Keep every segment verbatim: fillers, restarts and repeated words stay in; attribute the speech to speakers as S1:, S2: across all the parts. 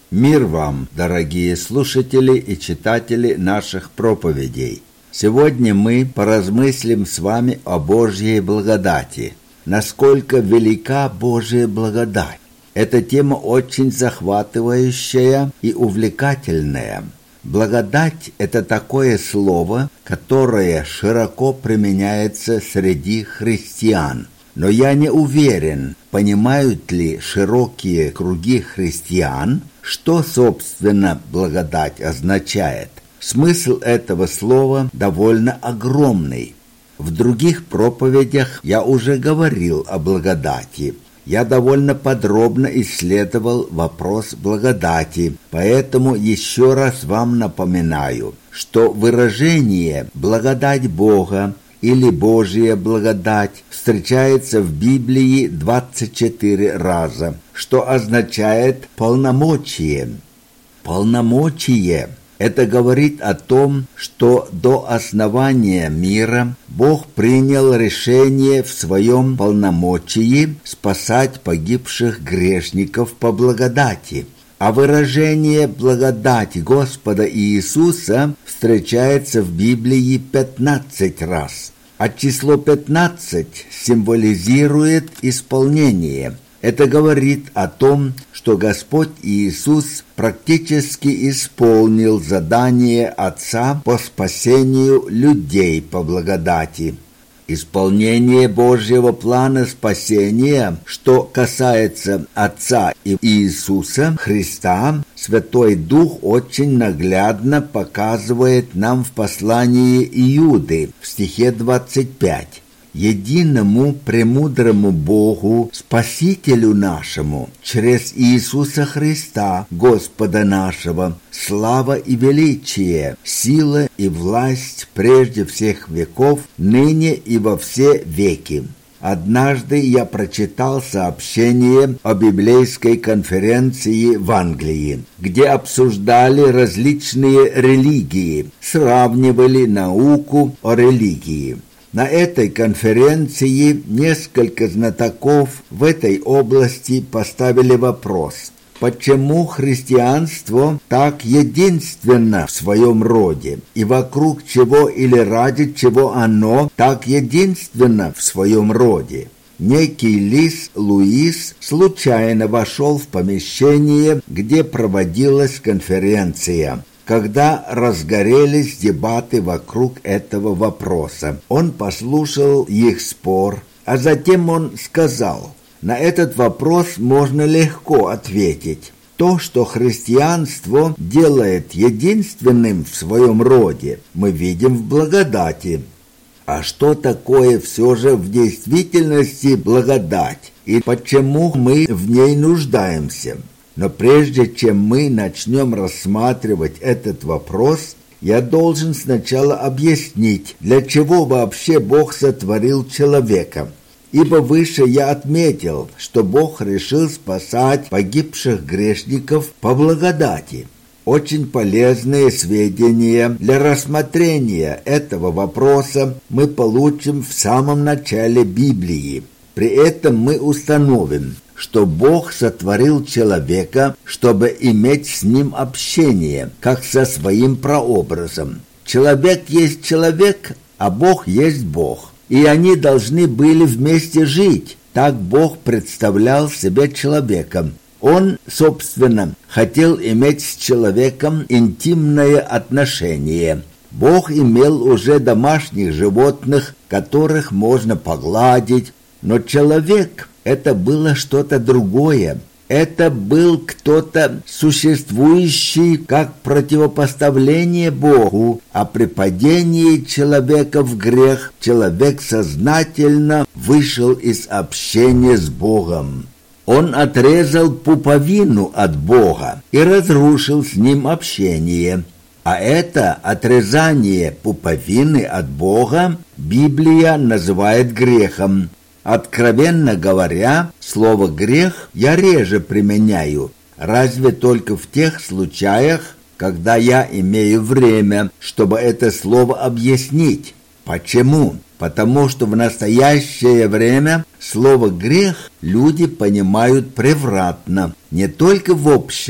S1: Мир вам, дорогие слушатели и читатели наших проповедей! Сегодня мы поразмыслим с вами о Божьей благодати. Насколько велика Божья благодать? Эта тема очень захватывающая и увлекательная. Благодать – это такое слово, которое широко применяется среди христиан. Но я не уверен, понимают ли широкие круги христиан, что, собственно, благодать означает. Смысл этого слова довольно огромный. В других проповедях я уже говорил о благодати. Я довольно подробно исследовал вопрос благодати, поэтому еще раз вам напоминаю, что выражение «благодать Бога» или «Божья благодать» встречается в Библии двадцать четыре раза, что означает «полномочие». Полномочие – это говорит о том, что до основания мира Бог принял решение в своем полномочии спасать погибших грешников по благодати. А выражение «благодать Господа Иисуса» встречается в Библии пятнадцать раз, а число пятнадцать символизирует исполнение. Это говорит о том, что Господь Иисус практически исполнил задание Отца по спасению людей по благодати. Исполнение Божьего плана спасения, что касается Отца и Иисуса Христа, Святой Дух очень наглядно показывает нам в послании Иуды в стихе двадцать пять. «Единому премудрому Богу, Спасителю нашему, через Иисуса Христа, Господа нашего, слава и величие, сила и власть прежде всех веков, ныне и во все веки». Однажды я прочитал сообщение о библейской конференции в Англии, где обсуждали различные религии, сравнивали науку о религии. На этой конференции несколько знатоков в этой области поставили вопрос, почему христианство так единственно в своем роде, и вокруг чего или ради чего оно так единственно в своем роде. Некий Лис Луис случайно вошел в помещение, где проводилась конференция, когда разгорелись дебаты вокруг этого вопроса. Он послушал их спор, а затем он сказал: на этот вопрос можно легко ответить. То, что христианство делает единственным в своем роде, мы видим в благодати. А что такое все же в действительности благодать, и почему мы в ней нуждаемся? Но прежде чем мы начнем рассматривать этот вопрос, я должен сначала объяснить, для чего вообще Бог сотворил человека. Ибо выше я отметил, что Бог решил спасать погибших грешников по благодати. Очень полезные сведения для рассмотрения этого вопроса мы получим в самом начале Библии. При этом мы установим, что Бог сотворил человека, чтобы иметь с ним общение, как со своим прообразом. Человек есть человек, а Бог есть Бог. И они должны были вместе жить. Так Бог представлял себя человеком. Он, собственно, хотел иметь с человеком интимное отношение. Бог имел уже домашних животных, которых можно погладить, но человек – это было что-то другое. Это был кто-то существующий как противопоставление Богу, а при падении человека в грех человек сознательно вышел из общения с Богом. Он отрезал пуповину от Бога и разрушил с ним общение. А это отрезание пуповины от Бога Библия называет грехом. Откровенно говоря, слово «грех» я реже применяю, разве только в тех случаях, когда я имею время, чтобы это слово объяснить. Почему? Потому что в настоящее время слово «грех» люди понимают превратно, не только в общем,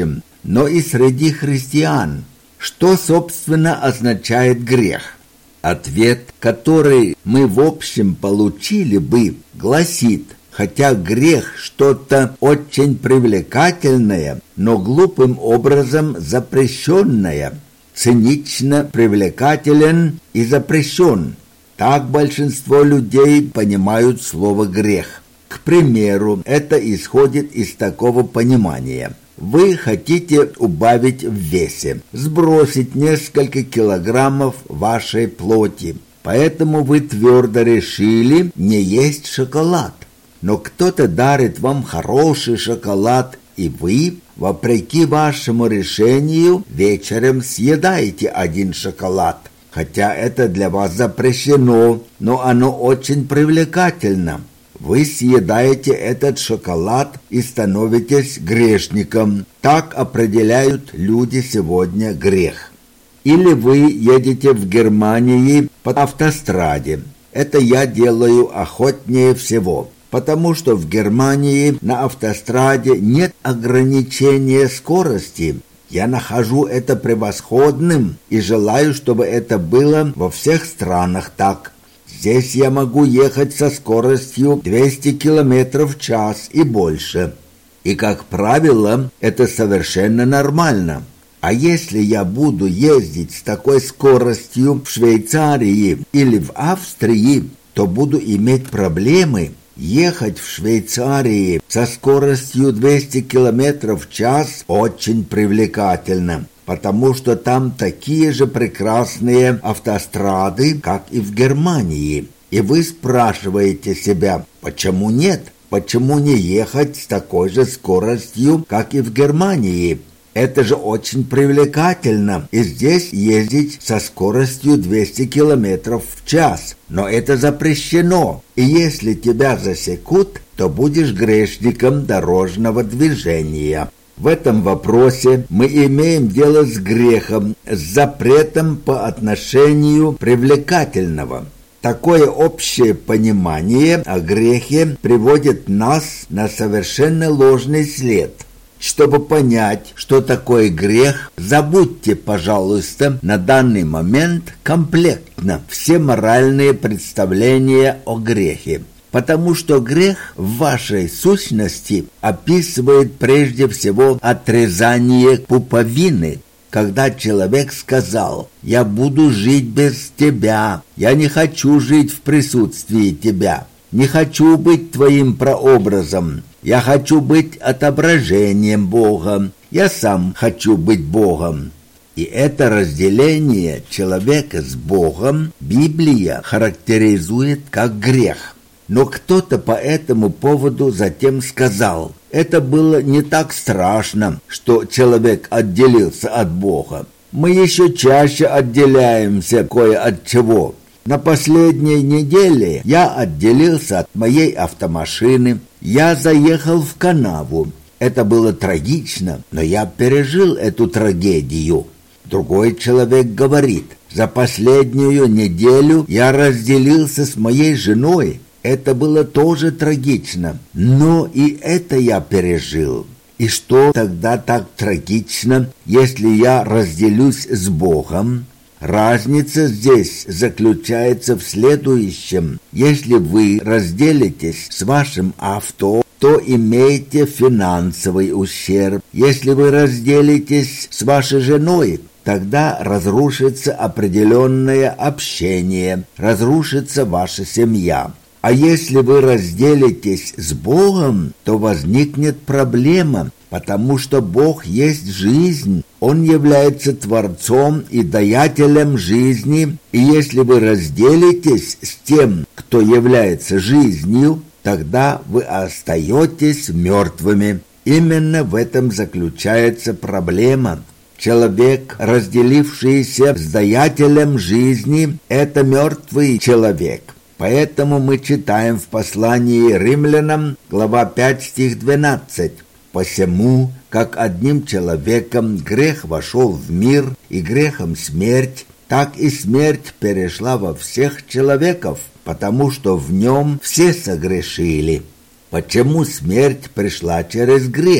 S1: но и среди христиан. Что, собственно, означает грех? Ответ, который мы в общем получили бы, гласит: хотя грех что-то очень привлекательное, но глупым образом запрещенное, цинично привлекателен и запрещен. Так большинство людей понимают слово «грех». К примеру, это исходит из такого понимания. Вы хотите убавить в весе, сбросить несколько килограммов вашей плоти, поэтому вы твердо решили не есть шоколад. Но кто-то дарит вам хороший шоколад, и вы, вопреки вашему решению, вечером съедаете один шоколад. Хотя это для вас запрещено, но оно очень привлекательно. Вы съедаете этот шоколад и становитесь грешником. Так определяют люди сегодня грех. Или вы едете в Германии по автостраде. Это я делаю охотнее всего, потому что в Германии на автостраде нет ограничения скорости. Я нахожу это превосходным и желаю, чтобы это было во всех странах так. Здесь я могу ехать со скоростью двести километров в час и больше. И, как правило, это совершенно нормально. А если я буду ездить с такой скоростью в Швейцарии или в Австрии, то буду иметь проблемы. Ехать в Швейцарии со скоростью двести километров в час очень привлекательно, потому что там такие же прекрасные автострады, как и в Германии. И вы спрашиваете себя, почему нет? Почему не ехать с такой же скоростью, как и в Германии? Это же очень привлекательно, и здесь ездить со скоростью двести километров в час. Но это запрещено, и если тебя засекут, то будешь грешником дорожного движения. В этом вопросе мы имеем дело с грехом, с запретом по отношению привлекательного. Такое общее понимание о грехе приводит нас на совершенно ложный след. Чтобы понять, что такое грех, забудьте, пожалуйста, на данный момент комплектно все моральные представления о грехе. Потому что грех в вашей сущности описывает прежде всего отрезание пуповины. Когда человек сказал: «Я буду жить без тебя, я не хочу жить в присутствии тебя, не хочу быть твоим прообразом, я хочу быть отображением Бога, я сам хочу быть Богом». И это разделение человека с Богом Библия характеризует как грех. Но кто-то по этому поводу затем сказал: это было не так страшно, что человек отделился от Бога. Мы еще чаще отделяемся кое от чего. На последней неделе я отделился от моей автомашины, я заехал в канаву. Это было трагично, но я пережил эту трагедию. Другой человек говорит: за последнюю неделю я разделился с моей женой. Это было тоже трагично, но и это я пережил. И что тогда так трагично, если я разделюсь с Богом? Разница здесь заключается в следующем. Если вы разделитесь с вашим авто, то имеете финансовый ущерб. Если вы разделитесь с вашей женой, тогда разрушится определенное общение, разрушится ваша семья. А если вы разделитесь с Богом, то возникнет проблема, потому что Бог есть жизнь, Он является Творцом и Даятелем жизни, и если вы разделитесь с тем, кто является жизнью, тогда вы остаетесь мертвыми. Именно в этом заключается проблема. Человек, разделившийся с Даятелем жизни, это мертвый человек. Поэтому мы читаем в послании Римлянам, глава пять, стих двенадцать. «Посему, как одним человеком грех вошел в мир, и грехом смерть, так и смерть перешла во всех человеков, потому что в нем все согрешили». Почему смерть пришла через грех?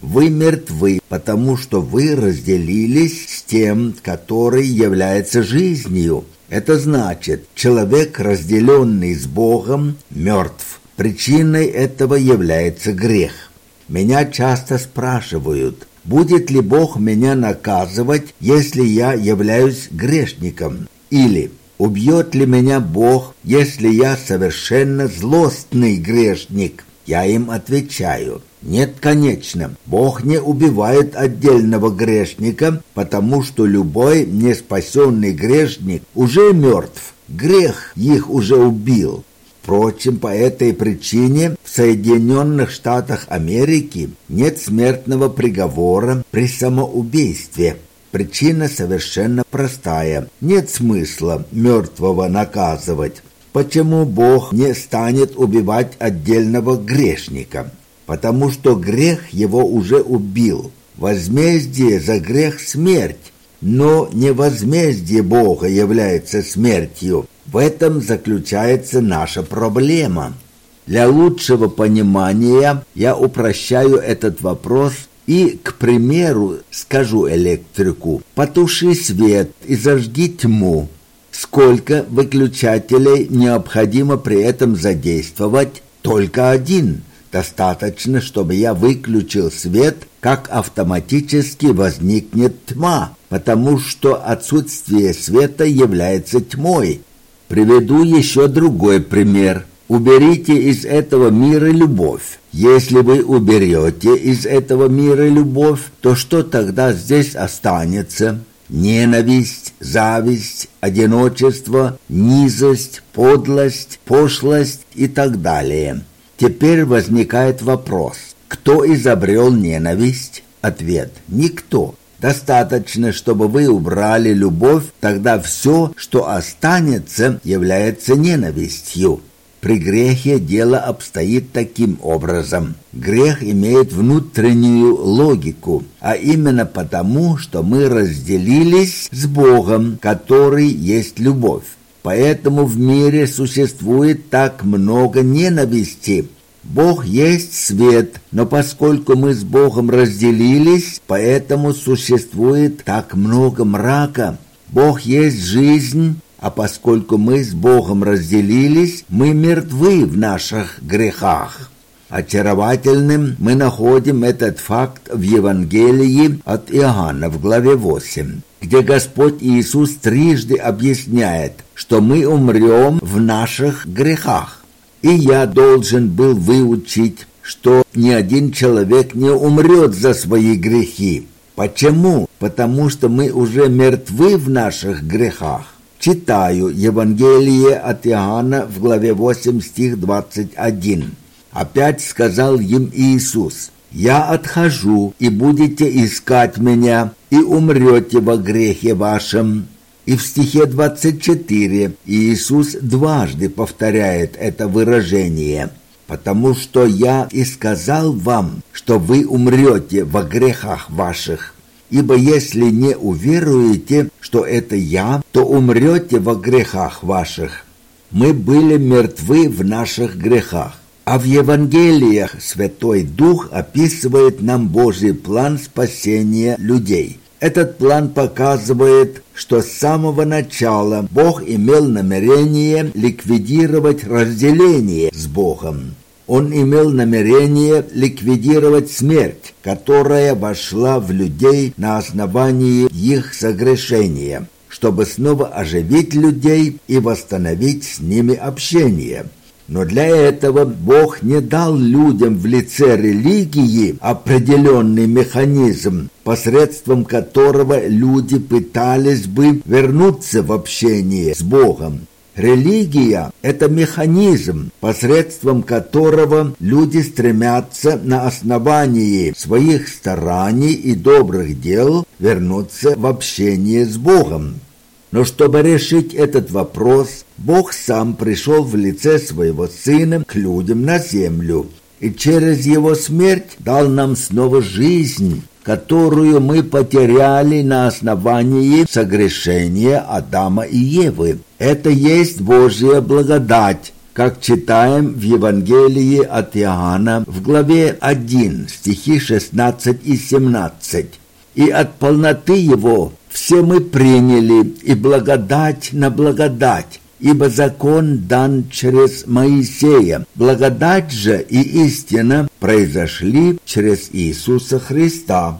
S1: Вы мертвы, потому что вы разделились с тем, который является жизнью. Это значит, человек, разделенный с Богом, мертв. Причиной этого является грех. Меня часто спрашивают, будет ли Бог меня наказывать, если я являюсь грешником? Или убьет ли меня Бог, если я совершенно злостный грешник? Я им отвечаю, нет, конечно, Бог не убивает отдельного грешника, потому что любой неспасенный грешник уже мертв, грех их уже убил. Впрочем, по этой причине в Соединенных Штатах Америки нет смертного приговора при самоубийстве. Причина совершенно простая. Нет смысла мертвого наказывать. Почему Бог не станет убивать отдельного грешника? Потому что грех его уже убил. Возмездие за грех – смерть. Но не возмездие Бога является смертью. В этом заключается наша проблема. Для лучшего понимания я упрощаю этот вопрос и, к примеру, скажу электрику: потуши свет и зажги тьму. Сколько выключателей необходимо при этом задействовать? Только один. Достаточно, чтобы я выключил свет, как автоматически возникнет тьма, потому что отсутствие света является тьмой. Приведу еще другой пример. Уберите из этого мира любовь. Если вы уберете из этого мира любовь, то что тогда здесь останется? Ненависть, зависть, одиночество, низость, подлость, пошлость и так далее. Теперь возникает вопрос: кто изобрел ненависть? Ответ: никто. Достаточно, чтобы вы убрали любовь, тогда все, что останется, является ненавистью. При грехе дело обстоит таким образом. Грех имеет внутреннюю логику, а именно потому, что мы разделились с Богом, который есть любовь. Поэтому в мире существует так много ненависти. Бог есть свет, но поскольку мы с Богом разделились, поэтому существует так много мрака. Бог есть жизнь, а поскольку мы с Богом разделились, мы мертвы в наших грехах. Очаровательным мы находим этот факт в Евангелии от Иоанна в главе восемь, где Господь Иисус трижды объясняет, что мы умрем в наших грехах. И я должен был выучить, что ни один человек не умрет за свои грехи. Почему? Потому что мы уже мертвы в наших грехах. Читаю Евангелие от Иоанна в главе восемь, стих двадцать один. Опять сказал им Иисус: «Я отхожу, и будете искать меня, и умрете во грехе вашем». И в стихе двадцать четыре Иисус дважды повторяет это выражение: «Потому что я и сказал вам, что вы умрете во грехах ваших. Ибо если не уверуете, что это я, то умрете во грехах ваших». Мы были мертвы в наших грехах. А в Евангелиях Святой Дух описывает нам Божий план спасения людей. Этот план показывает, что с самого начала Бог имел намерение ликвидировать разделение с Богом. Он имел намерение ликвидировать смерть, которая вошла в людей на основании их согрешения, чтобы снова оживить людей и восстановить с ними общение. Но для этого Бог не дал людям в лице религии определенный механизм, посредством которого люди пытались бы вернуться в общение с Богом. Религия – это механизм, посредством которого люди стремятся на основании своих стараний и добрых дел вернуться в общение с Богом. Но чтобы решить этот вопрос, Бог сам пришел в лице своего Сына к людям на землю и через Его смерть дал нам снова жизнь, которую мы потеряли на основании согрешения Адама и Евы. Это есть Божья благодать, как читаем в Евангелии от Иоанна в главе один, стихи шестнадцать и семнадцать. «И от полноты Его все мы приняли, и благодать на благодать, ибо закон дан через Моисея, благодать же и истина произошли через Иисуса Христа».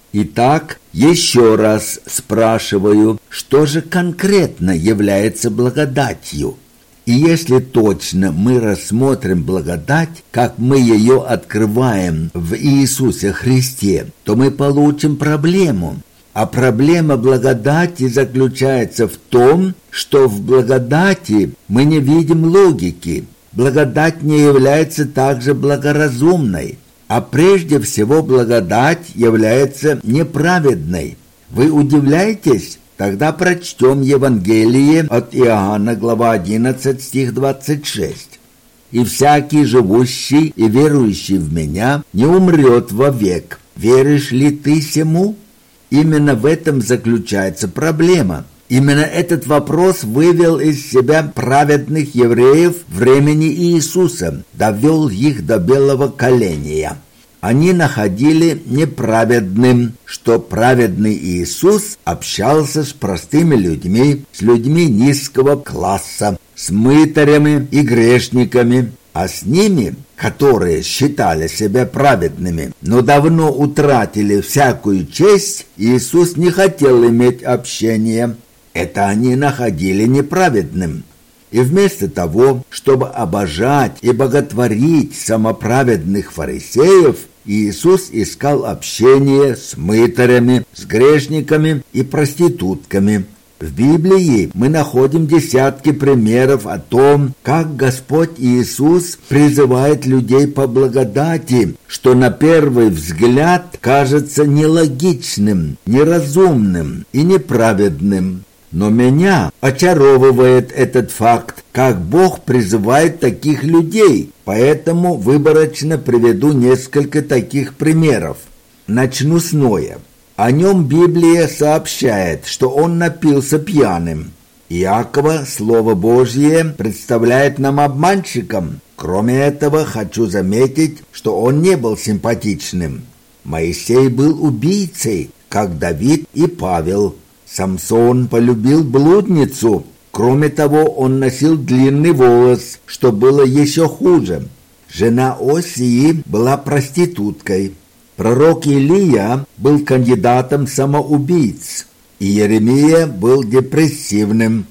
S1: Итак, еще раз спрашиваю, что же конкретно является благодатью? И если точно мы рассмотрим благодать, как мы ее открываем в Иисусе Христе, то мы получим проблему. А проблема благодати заключается в том, что в благодати мы не видим логики. Благодать не является также благоразумной, а прежде всего благодать является неправедной. Вы удивляетесь? Тогда прочтем Евангелие от Иоанна, глава одиннадцать, стих двадцать шесть. «И всякий, живущий и верующий в Меня, не умрет вовек. Веришь ли ты сему?» Именно в этом заключается проблема. Именно этот вопрос вывел из себя праведных евреев времени Иисуса, довел их до белого коленя. Они находили неправедным, что праведный Иисус общался с простыми людьми, с людьми низкого класса, с мытарями и грешниками, а с ними, которые считали себя праведными, но давно утратили всякую честь, Иисус не хотел иметь общения. Это они находили неправедным. И вместо того, чтобы обожать и боготворить самоправедных фарисеев, Иисус искал общение с мытарями, с грешниками и проститутками. В Библии мы находим десятки примеров о том, как Господь Иисус призывает людей по благодати, что на первый взгляд кажется нелогичным, неразумным и неправедным. Но меня очаровывает этот факт, как Бог призывает таких людей, поэтому выборочно приведу несколько таких примеров. Начну с Ноя. О нем Библия сообщает, что он напился пьяным. Иакова Слово Божье представляет нам обманщиком. Кроме этого, хочу заметить, что он не был симпатичным. Моисей был убийцей, как Давид и Павел. Самсон полюбил блудницу. Кроме того, он носил длинный волос, что было еще хуже. Жена Осии была проституткой. Пророк Илия был кандидатом самоубийц. И Иеремия был депрессивным.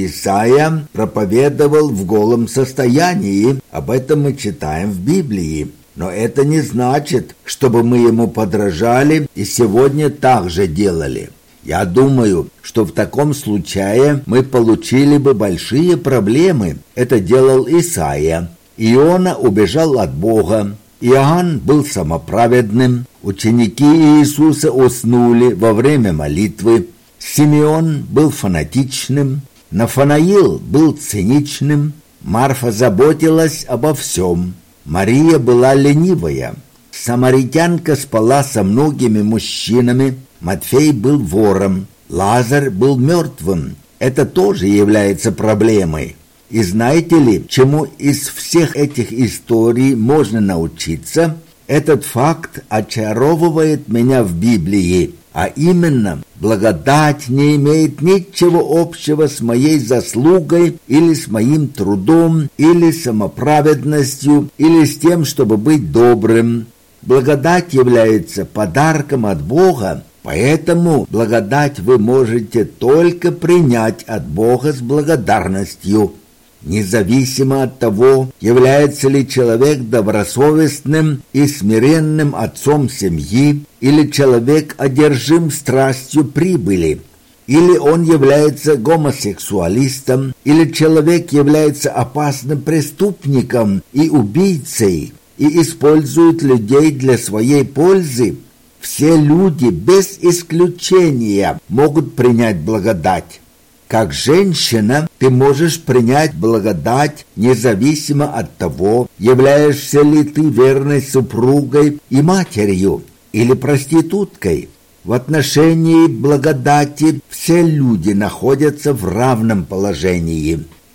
S1: Исаия проповедовал в голом состоянии. Об этом мы читаем в Библии. Но это не значит, чтобы мы ему подражали и сегодня так же делали. Я думаю, что в таком случае мы получили бы большие проблемы. Это делал Исаия. Иона убежал от Бога. Иоанн был самоправедным. Ученики Иисуса уснули во время молитвы. Симеон был фанатичным. Нафанаил был циничным. Марфа заботилась обо всем. Мария была ленивая. Самаритянка спала со многими мужчинами. Матфей был вором, Лазарь был мертвым. Это тоже является проблемой. И знаете ли, чему из всех этих историй можно научиться? Этот факт очаровывает меня в Библии, а именно, благодать не имеет ничего общего с моей заслугой или с моим трудом, или самоправедностью, или с тем, чтобы быть добрым. Благодать является подарком от Бога. Поэтому благодать вы можете только принять от Бога с благодарностью. Независимо от того, является ли человек добросовестным и смиренным отцом семьи, или человек одержим страстью прибыли, или он является гомосексуалистом, или человек является опасным преступником и убийцей и использует людей для своей пользы, все люди без исключения могут принять благодать. Как женщина ты можешь принять благодать независимо от того, являешься ли ты верной супругой и матерью или проституткой. В отношении благодати все люди находятся в равном положении.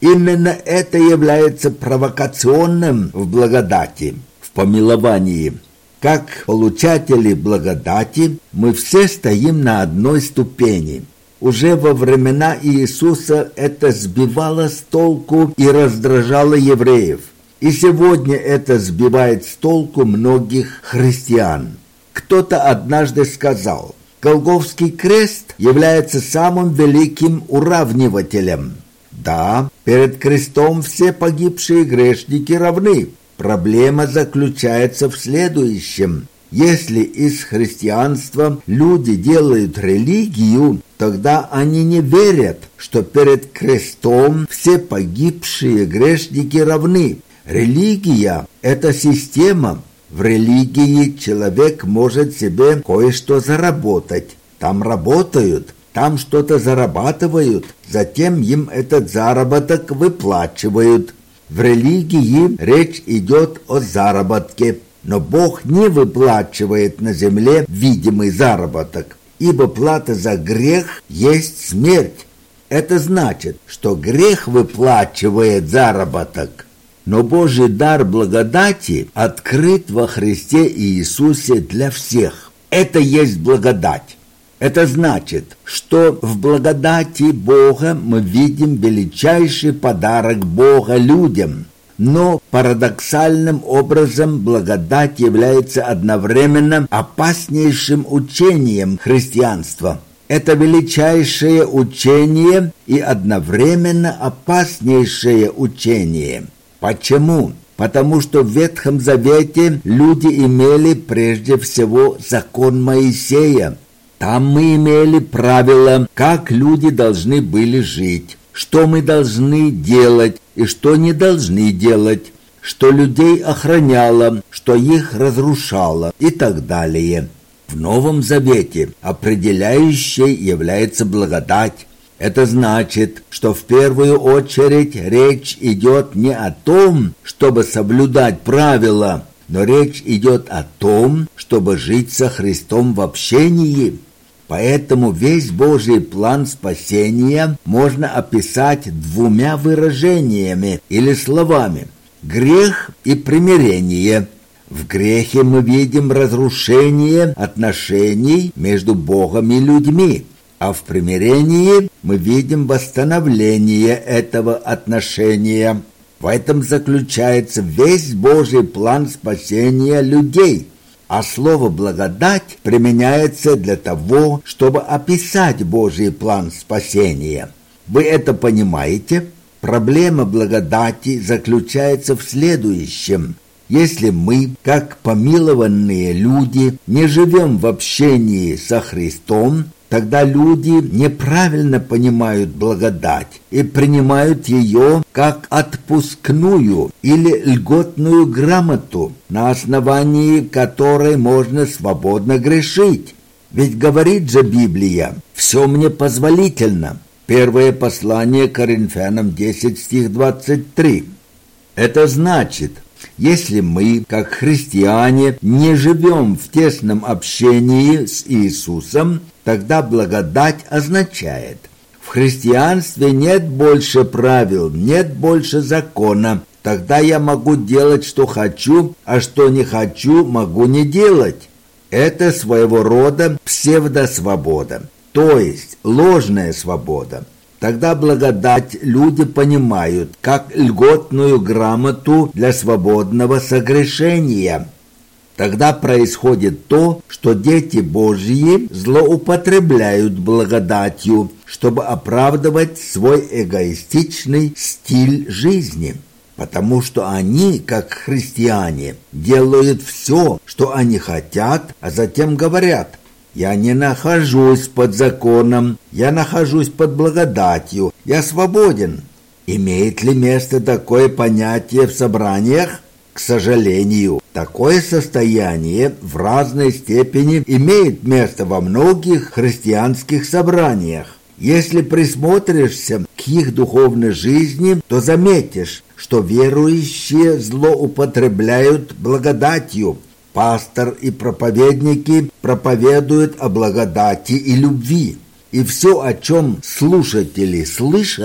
S1: Именно это является провокационным в благодати, в помиловании. Как получатели благодати мы все стоим на одной ступени. Уже во времена Иисуса это сбивало с толку и раздражало евреев. И сегодня это сбивает с толку многих христиан. Кто-то однажды сказал: Голгофский крест является самым великим уравнивателем. Да, перед крестом все погибшие грешники равны. Проблема заключается в следующем. Если из христианства люди делают религию, тогда они не верят, что перед крестом все погибшие грешники равны. Религия – это система. В религии человек может себе кое-что заработать. Там работают, там что-то зарабатывают, затем им этот заработок выплачивают. В религии речь идет о заработке, но Бог не выплачивает на земле видимый заработок, ибо плата за грех есть смерть. Это значит, что грех выплачивает заработок. Но Божий дар благодати открыт во Христе Иисусе для всех. Это есть благодать. Это значит, что в благодати Бога мы видим величайший подарок Бога людям. Но парадоксальным образом благодать является одновременно опаснейшим учением христианства. Это величайшее учение и одновременно опаснейшее учение. Почему? Потому что в Ветхом Завете люди имели прежде всего закон Моисея. Там мы имели правила, как люди должны были жить, что мы должны делать и что не должны делать, что людей охраняло, что их разрушало и так далее. В Новом Завете определяющей является благодать. Это значит, что в первую очередь речь идет не о том, чтобы соблюдать правила, но речь идет о том, чтобы жить со Христом в общении. Поэтому весь Божий план спасения можно описать двумя выражениями или словами: грех и примирение. В грехе мы видим разрушение отношений между Богом и людьми, а в примирении мы видим восстановление этого отношения. В этом заключается весь Божий план спасения людей. А слово «благодать» применяется для того, чтобы описать Божий план спасения. Вы это понимаете? Проблема благодати заключается в следующем. Если мы, как помилованные люди, не живем в общении со Христом, тогда люди неправильно понимают благодать и принимают ее как отпускную или льготную грамоту, на основании которой можно свободно грешить. Ведь говорит же Библия: «Все мне позволительно». Первое послание Коринфянам десять, стих двадцать три. Это значит, если мы, как христиане, не живем в тесном общении с Иисусом, тогда благодать означает: в христианстве нет больше правил, нет больше закона. Тогда я могу делать, что хочу, а что не хочу, могу не делать. Это своего рода псевдосвобода, то есть ложная свобода. Тогда благодать люди понимают как льготную грамоту для свободного согрешения. Тогда происходит то, что дети Божьи злоупотребляют благодатью, чтобы оправдывать свой эгоистичный стиль жизни. Потому что они, как христиане, делают все, что они хотят, а затем говорят: «Я не нахожусь под законом, я нахожусь под благодатью, я свободен». Имеет ли место такое понятие в собраниях? К сожалению, такое состояние в разной степени имеет место во многих христианских собраниях. Если присмотришься к их духовной жизни, то заметишь, что верующие злоупотребляют благодатью. Пастор и проповедники проповедуют о благодати и любви. И все, о чем слушатели слышат,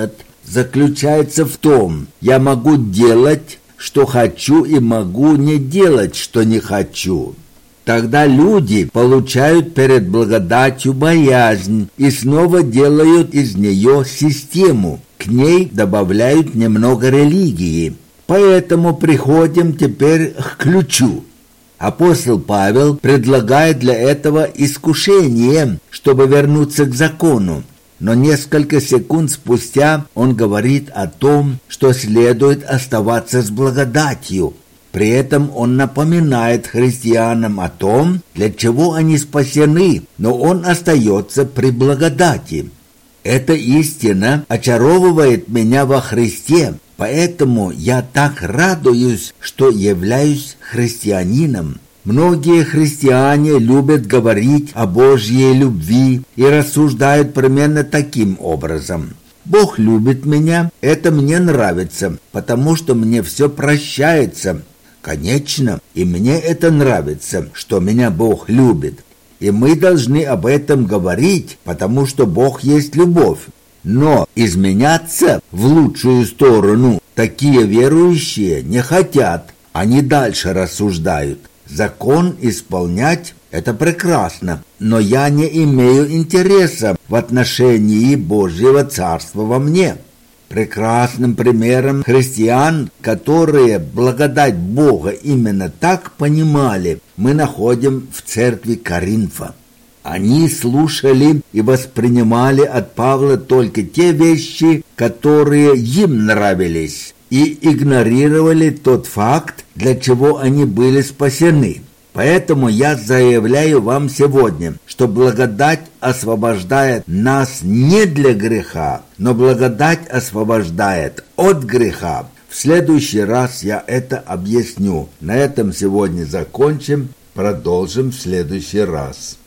S1: заключается в том: я могу делать, что хочу, и могу не делать, что не хочу. Тогда люди получают перед благодатью боязнь и снова делают из нее систему, к ней добавляют немного религии. Поэтому приходим теперь к ключу. Апостол Павел предлагает для этого искушение, чтобы вернуться к закону. Но несколько секунд спустя он говорит о том, что следует оставаться с благодатью. При этом он напоминает христианам о том, для чего они спасены, но он остается при благодати. Эта истина очаровывает меня во Христе, поэтому я так радуюсь, что являюсь христианином. Многие христиане любят говорить о Божьей любви и рассуждают примерно таким образом: Бог любит меня, это мне нравится, потому что мне все прощается. Конечно, и мне это нравится, что меня Бог любит. И мы должны об этом говорить, потому что Бог есть любовь. Но изменяться в лучшую сторону такие верующие не хотят. Они дальше рассуждают: закон исполнять – это прекрасно, но я не имею интереса в отношении Божьего Царства во мне. Прекрасным примером христиан, которые благодать Бога именно так понимали, мы находим в церкви Коринфа. Они слушали и воспринимали от Павла только те вещи, которые им нравились, и игнорировали тот факт, для чего они были спасены. Поэтому я заявляю вам сегодня, что благодать освобождает нас не для греха, но благодать освобождает от греха. В следующий раз я это объясню. На этом сегодня закончим, продолжим в следующий раз.